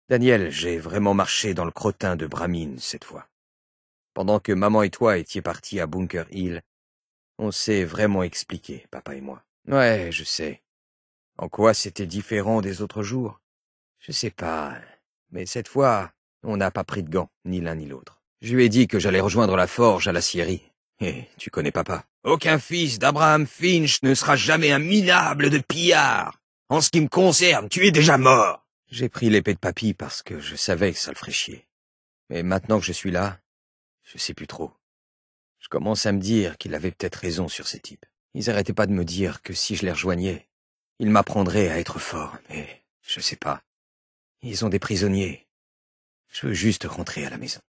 Daniel, j'ai vraiment marché dans le crottin de Bramine cette fois. Pendant que maman et toi étiez partis à Bunker Hill, on s'est vraiment expliqué, papa et moi. Ouais, je sais. En quoi c'était différent des autres jours? Je sais pas. Mais cette fois, on n'a pas pris de gants, ni l'un ni l'autre. Je lui ai dit que j'allais rejoindre la forge à l'acierie. Et tu connais papa. Aucun fils d'Abraham Finch ne sera jamais un minable de pillard. En ce qui me concerne, tu es déjà mort. J'ai pris l'épée de papy parce que je savais que ça le ferait chier. Mais maintenant que je suis là, je sais plus trop. Je commence à me dire qu'il avait peut-être raison sur ces types. Ils arrêtaient pas de me dire que si je les rejoignais, ils m'apprendraient à être fort, mais je sais pas. Ils ont des prisonniers. Je veux juste rentrer à la maison.